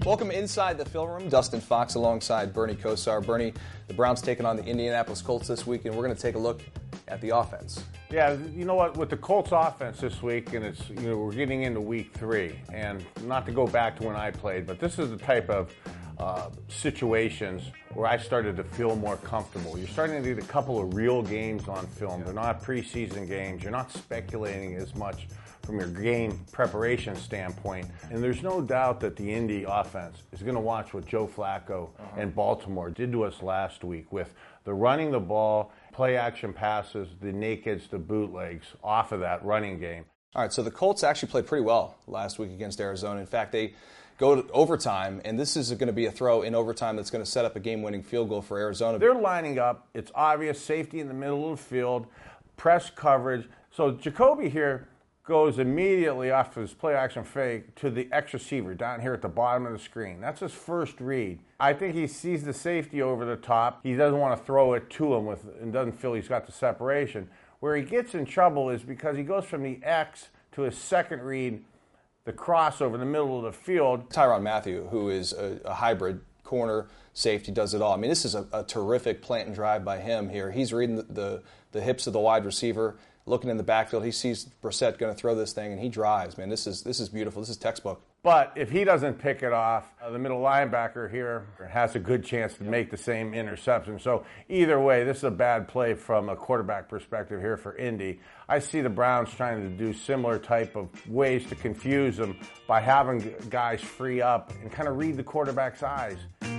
Welcome inside the film room. Dustin Fox alongside Bernie Kosar. Bernie, the Browns taking on the Indianapolis Colts this week, and we're going to take a look at the offense. Yeah, you know what? With the Colts offense this week, and it's we're getting into week 3, and not to go back to when I played, but this is the type of situations where I started to feel more comfortable. You're starting to get a couple of real games on film. They're not preseason games. You're not speculating as much from your game preparation standpoint. And there's no doubt that the Indy offense is going to watch what Joe Flacco and Baltimore did to us last week with the running the ball, play action passes, the nakeds, the bootlegs off of that running game. All right, so the Colts actually played pretty well last week against Arizona. In fact, they go to overtime, and this is going to be a throw in overtime that's going to set up a game-winning field goal for Arizona. They're lining up. It's obvious, safety in the middle of the field, press coverage. So Jacoby here goes immediately off his play-action fake to the X receiver down here at the bottom of the screen. That's his first read. I think he sees the safety over the top. He doesn't want to throw it to him and doesn't feel he's got the separation. Where he gets in trouble is because he goes from the X to his second read, the cross over the middle of the field. Tyrann Mathieu, who is a hybrid corner safety, does it all. I mean, this is a terrific plant and drive by him here. He's reading the hips of the wide receiver, looking in the backfield. He sees Brissett going to throw this thing, and he drives. Man, this is beautiful. This is textbook. But if he doesn't pick it off, the middle linebacker here has a good chance to make the same interception. So either way, this is a bad play from a quarterback perspective here for Indy. I see the Browns trying to do similar type of ways to confuse them by having guys free up and kind of read the quarterback's eyes.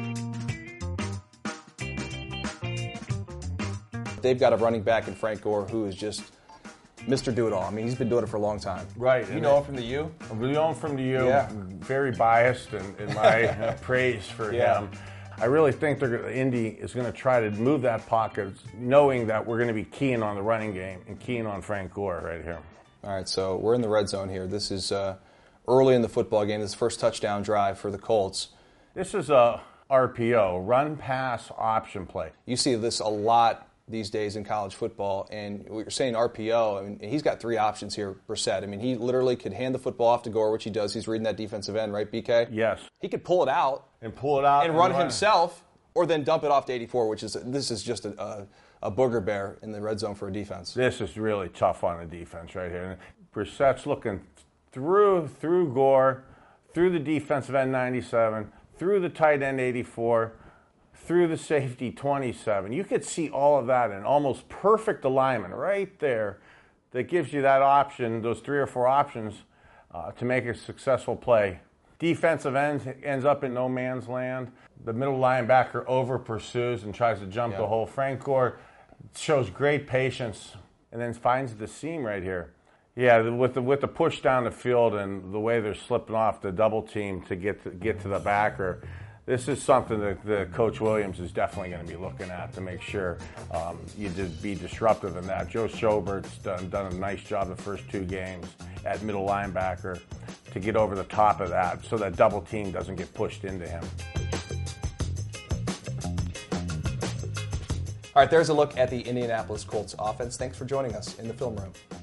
They've got a running back in Frank Gore who is just Mr. Do-It-All. I mean, he's been doing it for a long time. Right. You know him from the U? I know him from the U. Yeah. Very biased in my praise for him. I really think Indy is going to try to move that pocket, knowing that we're going to be keying on the running game and keying on Frank Gore right here. All right, so we're in the red zone here. This is early in the football game. This is the first touchdown drive for the Colts. This is a RPO, run-pass option play. You see this a lot these days in college football, and what you're saying RPO, I mean, he's got 3 options here, Brissett. I mean, he literally could hand the football off to Gore, which he does. He's reading that defensive end, right, BK? Yes. He could pull it out and run himself, or then dump it off to 84, this is just a booger bear in the red zone for a defense. This is really tough on the defense right here. And Brissett's looking through Gore, through the defensive end 97, through the tight end 84, through the safety 27. You could see all of that in almost perfect alignment right there that gives you that option, those 3 or 4 options to make a successful play. Defensive end ends up in no man's land. The middle linebacker over pursues and tries to jump the hole. Frank Gore shows great patience and then finds the seam right here. Yeah, with the push down the field and the way they're slipping off the double team to get to the backer, this is something that the Coach Williams is definitely going to be looking at to make sure you be disruptive in that. Joe Schobert's done a nice job the first 2 games at middle linebacker to get over the top of that so that double team doesn't get pushed into him. All right, there's a look at the Indianapolis Colts offense. Thanks for joining us in the film room.